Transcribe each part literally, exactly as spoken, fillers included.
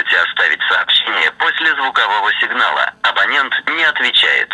можете оставить сообщение после звукового сигнала. Абонент не отвечает.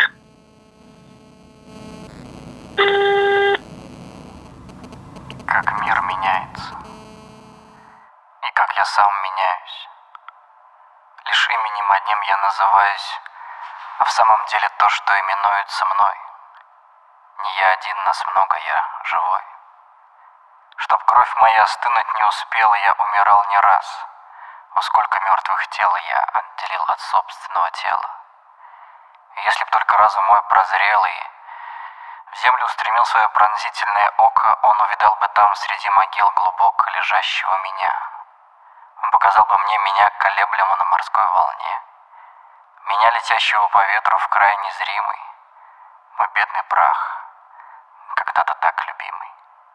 Как мир меняется. И как я сам меняюсь. Лишь именем одним я называюсь, а в самом деле то, что именуется мной. Не я один, нас много, я живой. Чтоб кровь моя остынуть не успела, я умирал не раз. О, сколько мертвых тел я отделил от собственного тела. И если б только разум мой прозрел и в землю устремил свое пронзительное око, он увидал бы там среди могил глубоко лежащего меня. Он показал бы мне меня, колеблемо на морской волне, меня, летящего по ветру в край незримый, мой бедный прах, когда-то так любимый.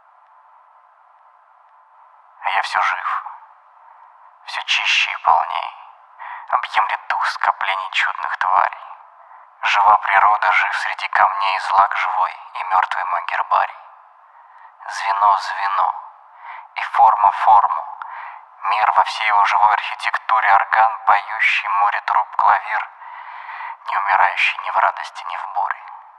А я все жив, все чище и полней, объемлет дух скоплений чудных тварей. Жива природа, жив среди камней злак живой и мертвый мой гербарий. Звено звено, и форма форму, мир во всей его живой архитектуре, орган, поющий, море труб, клавир, не умирающий ни в радости, ни в буре.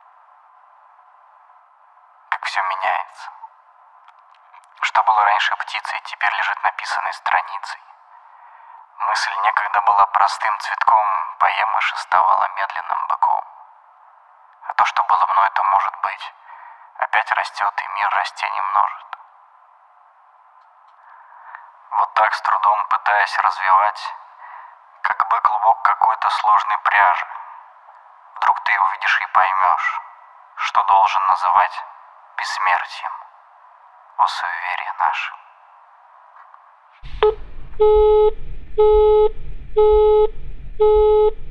Как все меняется. Что было раньше птицей, теперь лежит написанной страницей. Мысль некогда была простым цветком, поэма шествовала медленным быком. А то, что было мной, то, может быть, опять растет, и мир растений множит. Вот так, с трудом пытаясь развивать, как бы клубок какой-то сложной пряжи, вдруг ты увидишь и поймешь, что должен называть бессмертием, о суеверие наше. Thank you.